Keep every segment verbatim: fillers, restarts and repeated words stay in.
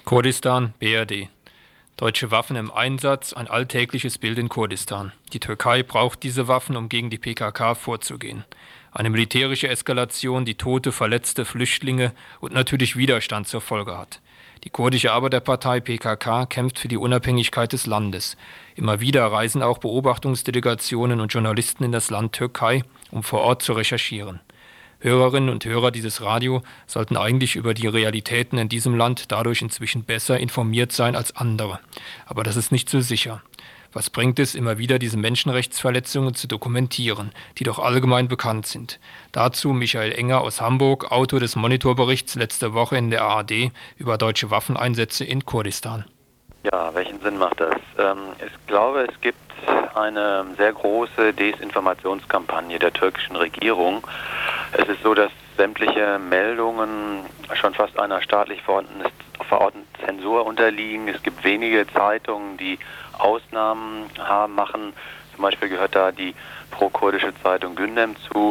Kurdistan, B R D. Deutsche Waffen im Einsatz, ein alltägliches Bild in Kurdistan. Die Türkei braucht diese Waffen, um gegen die P K K vorzugehen. Eine militärische Eskalation, die Tote, Verletzte, Flüchtlinge und natürlich Widerstand zur Folge hat. Die kurdische Arbeiterpartei P K K kämpft für die Unabhängigkeit des Landes. Immer wieder reisen auch Beobachtungsdelegationen und Journalisten in das Land Türkei, um vor Ort zu recherchieren. Hörerinnen und Hörer dieses Radio sollten eigentlich über die Realitäten in diesem Land dadurch inzwischen besser informiert sein als andere. Aber das ist nicht so sicher. Was bringt es, immer wieder diese Menschenrechtsverletzungen zu dokumentieren, die doch allgemein bekannt sind? Dazu Michael Enger aus Hamburg, Autor des Monitorberichts letzte Woche in der A R D über deutsche Waffeneinsätze in Kurdistan. Ja, welchen Sinn macht das? Ähm, ich glaube, es gibt eine sehr große Desinformationskampagne der türkischen Regierung. Es ist so, dass sämtliche Meldungen schon fast einer staatlich verordneten, verordneten Zensur unterliegen. Es gibt wenige Zeitungen, die Ausnahmen haben, machen. Zum Beispiel gehört da die pro-kurdische Zeitung Gündem zu.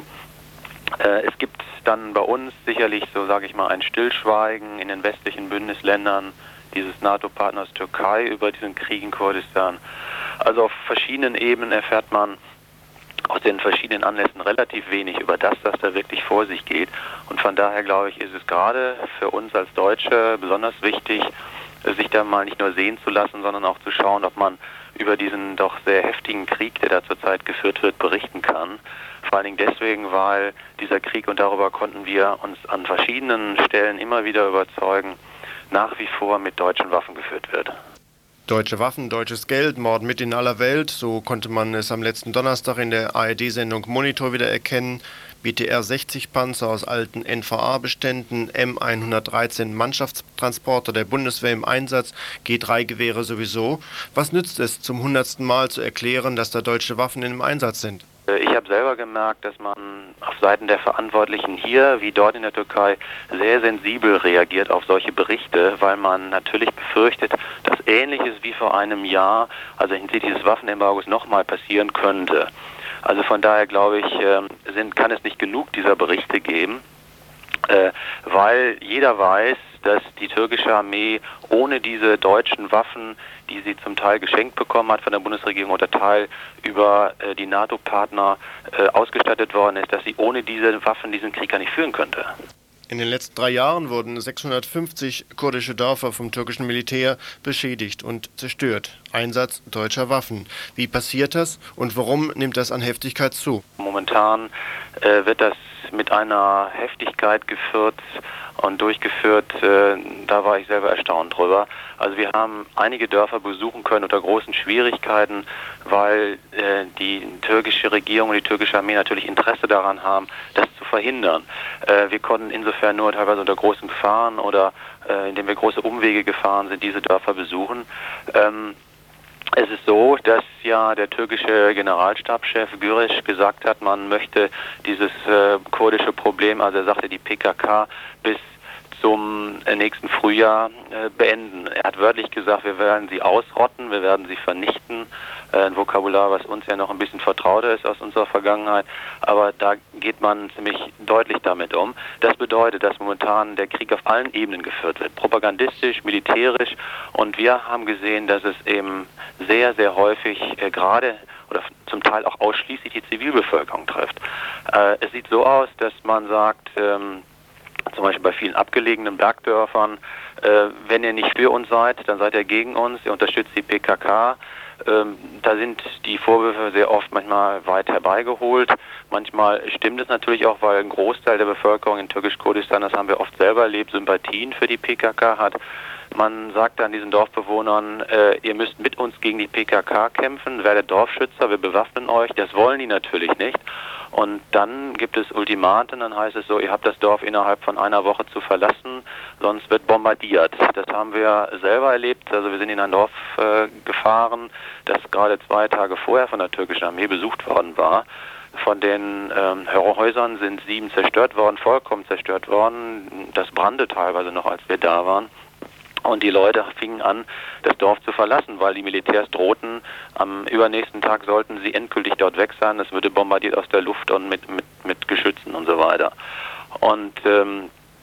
Äh, es gibt dann bei uns sicherlich, so sage ich mal, ein Stillschweigen in den westlichen Bündnisländern dieses NATO-Partners Türkei über diesen Krieg in Kurdistan. Also auf verschiedenen Ebenen erfährt man aus den verschiedenen Anlässen relativ wenig über das, was da wirklich vor sich geht. Und von daher, glaube ich, ist es gerade für uns als Deutsche besonders wichtig, sich da mal nicht nur sehen zu lassen, sondern auch zu schauen, ob man über diesen doch sehr heftigen Krieg, der da zurzeit geführt wird, berichten kann. Vor allen Dingen deswegen, weil dieser Krieg, und darüber konnten wir uns an verschiedenen Stellen immer wieder überzeugen, nach wie vor mit deutschen Waffen geführt wird. Deutsche Waffen, deutsches Geld, Mord mit in aller Welt, so konnte man es am letzten Donnerstag in der A R D-Sendung Monitor wieder erkennen. B T R sechzig Panzer aus alten N V A-Beständen, M hundertdreizehn Mannschaftstransporter der Bundeswehr im Einsatz, G drei Gewehre sowieso. Was nützt es, zum hundertsten Mal zu erklären, dass da deutsche Waffen im Einsatz sind? Ich habe selber gemerkt, dass man auf Seiten der Verantwortlichen hier wie dort in der Türkei sehr sensibel reagiert auf solche Berichte, weil man natürlich befürchtet, dass Ähnliches wie vor einem Jahr, also hinsichtlich des Waffenembargos, nochmal passieren könnte. Also von daher glaube ich, sind, kann es nicht genug dieser Berichte geben, weil jeder weiß, dass die türkische Armee ohne diese deutschen Waffen, die sie zum Teil geschenkt bekommen hat von der Bundesregierung oder Teil über äh, die NATO-Partner äh, ausgestattet worden ist, dass sie ohne diese Waffen diesen Krieg gar nicht führen könnte. In den letzten drei Jahren wurden sechshundertfünfzig kurdische Dörfer vom türkischen Militär beschädigt und zerstört. Einsatz deutscher Waffen. Wie passiert das und warum nimmt das an Heftigkeit zu? Momentan äh, wird das mit einer Heftigkeit geführt und durchgeführt, äh, da war ich selber erstaunt drüber. Also wir haben einige Dörfer besuchen können unter großen Schwierigkeiten, weil äh, die türkische Regierung und die türkische Armee natürlich Interesse daran haben, das zu verhindern. Äh, wir konnten insofern nur teilweise unter großen Gefahren oder äh, indem wir große Umwege gefahren sind, diese Dörfer besuchen. Ähm, Es ist so, dass ja der türkische Generalstabschef Güreş gesagt hat, man möchte dieses äh, kurdische Problem, also er sagte die P K K, bis zum äh, nächsten Frühjahr äh, beenden. Er hat wörtlich gesagt, wir werden sie ausrotten, wir werden sie vernichten. Äh, ein Vokabular, was uns ja noch ein bisschen vertrauter ist aus unserer Vergangenheit, aber da geht man ziemlich deutlich damit um. Das bedeutet, dass momentan der Krieg auf allen Ebenen geführt wird, propagandistisch, militärisch, und wir haben gesehen, dass es eben sehr, sehr häufig äh, gerade oder zum Teil auch ausschließlich die Zivilbevölkerung trifft. Äh, es sieht so aus, dass man sagt, ähm, zum Beispiel bei vielen abgelegenen Bergdörfern, äh, wenn ihr nicht für uns seid, dann seid ihr gegen uns, ihr unterstützt die P K K. Ähm, da sind die Vorwürfe sehr oft manchmal weit herbeigeholt. Manchmal stimmt es natürlich auch, weil ein Großteil der Bevölkerung in Türkisch-Kurdistan, das haben wir oft selber erlebt, Sympathien für die P K K hat. Man sagt dann diesen Dorfbewohnern, äh, ihr müsst mit uns gegen die P K K kämpfen, werdet Dorfschützer, wir bewaffnen euch. Das wollen die natürlich nicht. Und dann gibt es Ultimaten, dann heißt es so, ihr habt das Dorf innerhalb von einer Woche zu verlassen, sonst wird bombardiert. Das haben wir selber erlebt. Also wir sind in ein Dorf äh, gefahren, das gerade zwei Tage vorher von der türkischen Armee besucht worden war. Von den ähm, Häusern sind sieben zerstört worden, vollkommen zerstört worden. Das brannte teilweise noch, als wir da waren. Und die Leute fingen an, das Dorf zu verlassen, weil die Militärs drohten, am übernächsten Tag sollten sie endgültig dort weg sein. Es würde bombardiert aus der Luft und mit, mit, mit Geschützen und so weiter. Und ähm,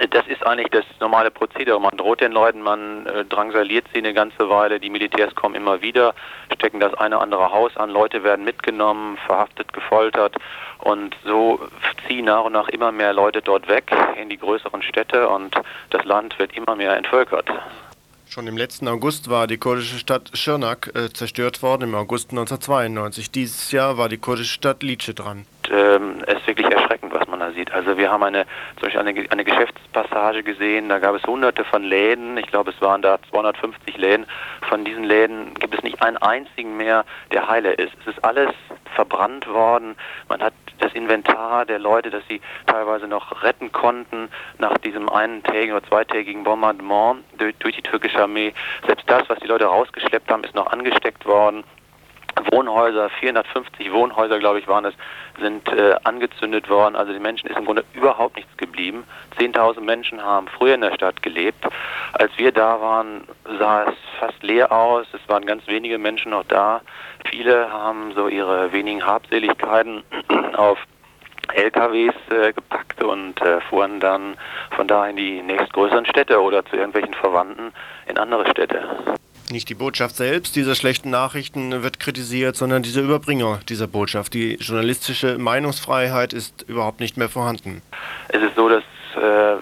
Das ist eigentlich das normale Prozedere. Man droht den Leuten, man äh, drangsaliert sie eine ganze Weile, die Militärs kommen immer wieder, stecken das eine oder andere Haus an, Leute werden mitgenommen, verhaftet, gefoltert und so ziehen nach und nach immer mehr Leute dort weg in die größeren Städte und das Land wird immer mehr entvölkert. Schon im letzten August war die kurdische Stadt Schirnak äh, zerstört worden, im August neunzehnhundertzweiundneunzig. Dieses Jahr war die kurdische Stadt Lice dran. Ähm, es ist wirklich erschreckend, was man da sieht. Also wir haben eine, zum Beispiel eine, eine Geschäftspassage gesehen, da gab es hunderte von Läden, ich glaube es waren da zweihundertfünfzig Läden. Von diesen Läden gibt es nicht einen einzigen mehr, der heile ist. Es ist alles verbrannt worden, man hat das Inventar der Leute, das sie teilweise noch retten konnten, nach diesem eintägigen oder zweitägigen Bombardement durch, durch die türkische Armee. Selbst das, was die Leute rausgeschleppt haben, ist noch angesteckt worden. Wohnhäuser, vierhundertfünfzig Wohnhäuser, glaube ich, waren es, sind äh, angezündet worden. Also den Menschen ist im Grunde überhaupt nichts geblieben. zehntausend Menschen haben früher in der Stadt gelebt. Als wir da waren, sah es fast leer aus. Es waren ganz wenige Menschen noch da. Viele haben so ihre wenigen Habseligkeiten auf L K Ws äh, gepackt und äh, fuhren dann von da in die nächstgrößeren Städte oder zu irgendwelchen Verwandten in andere Städte. Nicht die Botschaft selbst dieser schlechten Nachrichten wird kritisiert, sondern dieser Überbringer dieser Botschaft. Die journalistische Meinungsfreiheit ist überhaupt nicht mehr vorhanden. Es ist so, dass, äh,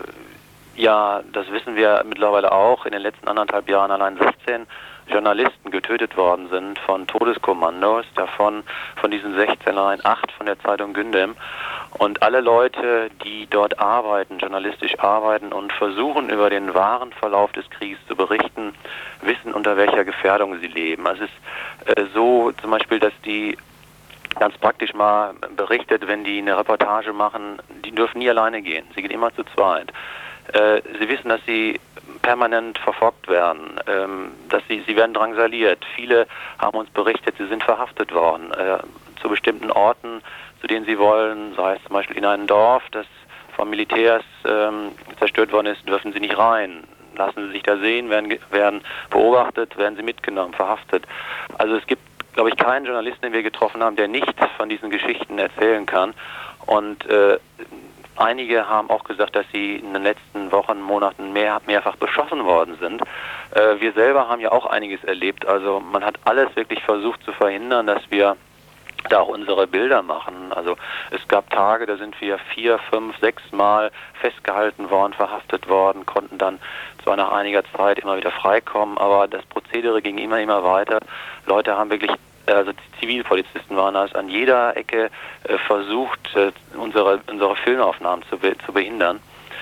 ja, das wissen wir mittlerweile auch, in den letzten anderthalb Jahren allein sechzehn Journalisten getötet worden sind von Todeskommandos, davon von diesen sechzehn allein acht von der Zeitung Gündem. Und alle Leute, die dort arbeiten, journalistisch arbeiten und versuchen, über den wahren Verlauf des Krieges zu berichten, wissen, unter welcher Gefährdung sie leben. Also es ist äh, so zum Beispiel, dass die ganz praktisch mal berichtet, wenn die eine Reportage machen, die dürfen nie alleine gehen. Sie gehen immer zu zweit. Äh, sie wissen, dass sie permanent verfolgt werden, ähm, dass sie, sie werden drangsaliert. Viele haben uns berichtet, sie sind verhaftet worden äh, zu bestimmten Orten, zu denen sie wollen, sei es zum Beispiel in ein Dorf, das vom Militärs ähm, zerstört worden ist, dürfen sie nicht rein. Lassen sie sich da sehen, werden, werden beobachtet, werden sie mitgenommen, verhaftet. Also es gibt, glaube ich, keinen Journalisten, den wir getroffen haben, der nicht von diesen Geschichten erzählen kann. Und äh, einige haben auch gesagt, dass sie in den letzten Wochen, Monaten mehr, mehrfach beschossen worden sind. Äh, wir selber haben ja auch einiges erlebt. Also man hat alles wirklich versucht zu verhindern, dass wir da auch unsere Bilder machen. Also es gab Tage, da sind wir vier, fünf, sechs Mal festgehalten worden, verhaftet worden, konnten dann zwar nach einiger Zeit immer wieder freikommen, aber das Prozedere ging immer, immer weiter. Leute haben wirklich, also die Zivilpolizisten waren das, an jeder Ecke äh, versucht, äh, unsere, unsere Filmaufnahmen zu, be zu behindern.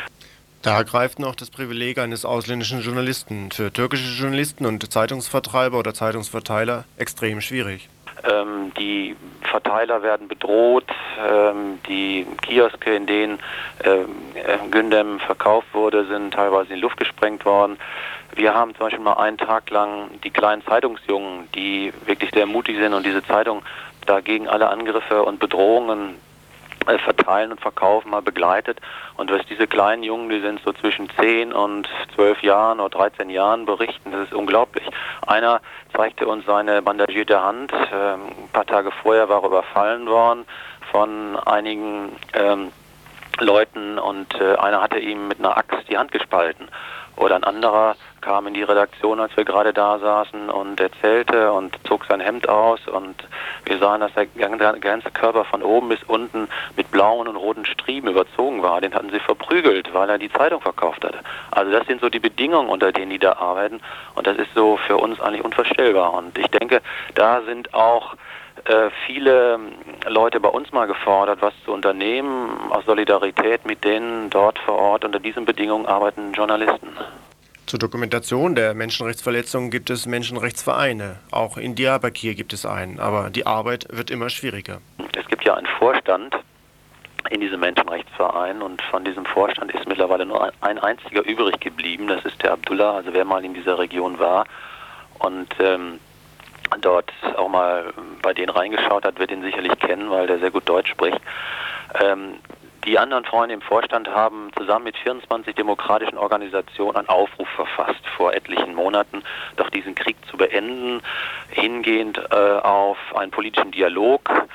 Da greift noch das Privileg eines ausländischen Journalisten. Für türkische Journalisten und Zeitungsvertreiber oder Zeitungsverteiler extrem schwierig. Ähm, die Verteiler werden bedroht, ähm, die Kioske, in denen ähm, Gündem verkauft wurde, sind teilweise in die Luft gesprengt worden. Wir haben zum Beispiel mal einen Tag lang die kleinen Zeitungsjungen, die wirklich sehr mutig sind und diese Zeitung dagegen alle Angriffe und Bedrohungen äh, verteilen und verkaufen, mal begleitet. Und was diese kleinen Jungen, die sind so zwischen zehn und zwölf Jahren oder dreizehn Jahren, berichten, das ist unglaublich. Einer zeigte uns seine bandagierte Hand. Ähm, ein paar Tage vorher war er überfallen worden von einigen ähm, Leuten und äh, einer hatte ihm mit einer Axt die Hand gespalten. Oder ein anderer kam in die Redaktion, als wir gerade da saßen und erzählte und zog sein Hemd aus und wir sahen, dass der ganze Körper von oben bis unten mit blauen und roten Striemen überzogen war. Den hatten sie verprügelt, weil er die Zeitung verkauft hatte. Also das sind so die Bedingungen, unter denen die da arbeiten und das ist so für uns eigentlich unvorstellbar. Und ich denke, da sind auch äh, viele Leute bei uns mal gefordert, was zu unternehmen, aus Solidarität mit denen dort vor Ort unter diesen Bedingungen arbeitenden Journalisten. Zur Dokumentation der Menschenrechtsverletzungen gibt es Menschenrechtsvereine. Auch in Diyarbakir gibt es einen, aber die Arbeit wird immer schwieriger. Es gibt ja einen Vorstand in diesem Menschenrechtsverein und von diesem Vorstand ist mittlerweile nur ein einziger übrig geblieben. Das ist der Abdullah, also wer mal in dieser Region war und ähm, dort auch mal bei denen reingeschaut hat, wird ihn sicherlich kennen, weil der sehr gut Deutsch spricht. Ähm, Die anderen Freunde im Vorstand haben zusammen mit vierundzwanzig demokratischen Organisationen einen Aufruf verfasst vor etlichen Monaten, doch diesen Krieg zu beenden, hingehend äh, auf einen politischen Dialog,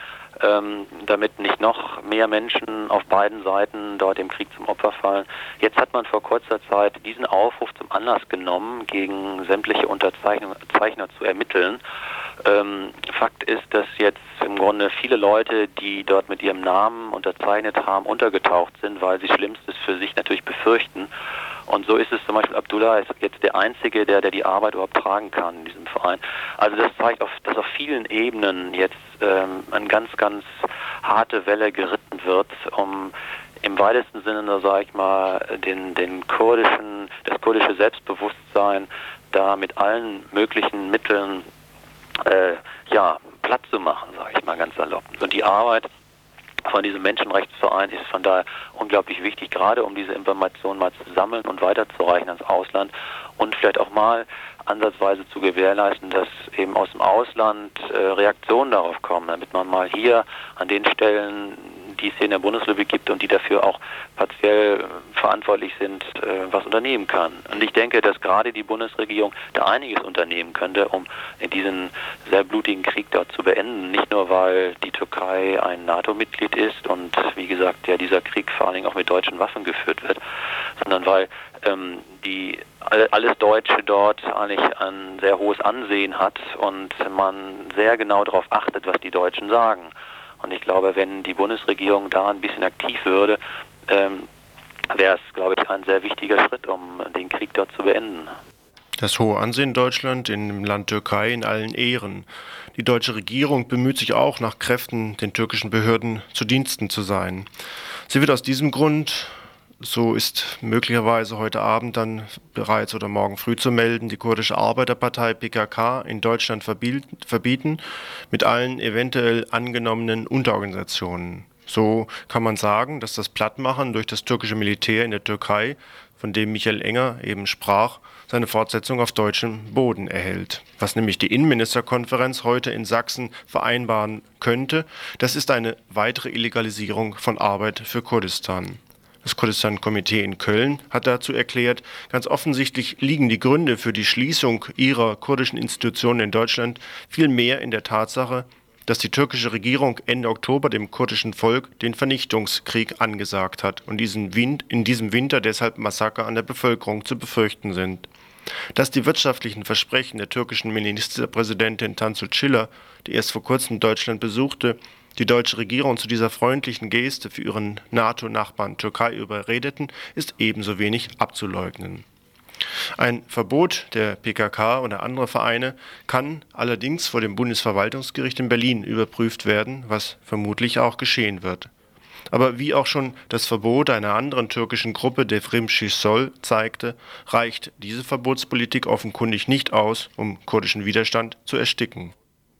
ähm, damit nicht noch mehr Menschen auf beiden Seiten dort im Krieg zum Opfer fallen. Jetzt hat man vor kurzer Zeit diesen Aufruf zum Anlass genommen, gegen sämtliche Unterzeichner zu ermitteln. Ähm, Fakt ist, dass jetzt im Grunde viele Leute, die dort mit ihrem Namen unterzeichnet haben, untergetaucht sind, weil sie Schlimmstes für sich natürlich befürchten. Und so ist es zum Beispiel, Abdullah ist jetzt der Einzige, der, der die Arbeit überhaupt tragen kann in diesem Verein. Also das zeigt, auf, dass auf vielen Ebenen jetzt ähm, eine ganz, ganz harte Welle geritten wird, um im weitesten Sinne, sage ich mal, den, den kurdischen, das kurdische Selbstbewusstsein da mit allen möglichen Mitteln äh, ja, platt zu machen, sage ich mal ganz salopp. Und die Arbeit von diesem Menschenrechtsverein ist von daher unglaublich wichtig, gerade um diese Informationen mal zu sammeln und weiterzureichen ans Ausland und vielleicht auch mal ansatzweise zu gewährleisten, dass eben aus dem Ausland äh, Reaktionen darauf kommen, damit man mal hier an den Stellen, die es hier in der Bundesrepublik gibt und die dafür auch partiell verantwortlich sind, äh, was unternehmen kann. Und ich denke, dass gerade die Bundesregierung da einiges unternehmen könnte, um in diesen sehr blutigen Krieg dort zu beenden. Nicht nur, weil die Türkei ein NATO-Mitglied ist und wie gesagt, ja dieser Krieg vor allen Dingen auch mit deutschen Waffen geführt wird, sondern weil ähm, die alles Deutsche dort eigentlich ein sehr hohes Ansehen hat und man sehr genau darauf achtet, was die Deutschen sagen. Und ich glaube, wenn die Bundesregierung da ein bisschen aktiv würde, ähm, wäre es, glaube ich, ein sehr wichtiger Schritt, um den Krieg dort zu beenden. Das hohe Ansehen Deutschland im Land Türkei in allen Ehren. Die deutsche Regierung bemüht sich auch nach Kräften, den türkischen Behörden zu Diensten zu sein. Sie wird aus diesem Grund, so ist möglicherweise heute Abend dann bereits oder morgen früh zu melden, die kurdische Arbeiterpartei P K K in Deutschland verbieten, mit allen eventuell angenommenen Unterorganisationen. So kann man sagen, dass das Plattmachen durch das türkische Militär in der Türkei, von dem Michael Enger eben sprach, seine Fortsetzung auf deutschem Boden erhält. Was nämlich die Innenministerkonferenz heute in Sachsen vereinbaren könnte, das ist eine weitere Illegalisierung von Arbeit für Kurdistan. Das Kurdistan-Komitee in Köln hat dazu erklärt, ganz offensichtlich liegen die Gründe für die Schließung ihrer kurdischen Institutionen in Deutschland viel mehr in der Tatsache, dass die türkische Regierung Ende Oktober dem kurdischen Volk den Vernichtungskrieg angesagt hat und diesen Win- in diesem Winter deshalb Massaker an der Bevölkerung zu befürchten sind. Dass die wirtschaftlichen Versprechen der türkischen Ministerpräsidentin Tansu Çiller, die erst vor kurzem Deutschland besuchte, die deutsche Regierung zu dieser freundlichen Geste für ihren NATO-Nachbarn Türkei überredeten, ist ebenso wenig abzuleugnen. Ein Verbot der P K K oder anderer Vereine kann allerdings vor dem Bundesverwaltungsgericht in Berlin überprüft werden, was vermutlich auch geschehen wird. Aber wie auch schon das Verbot einer anderen türkischen Gruppe, der Devrim-Şişol, zeigte, reicht diese Verbotspolitik offenkundig nicht aus, um kurdischen Widerstand zu ersticken.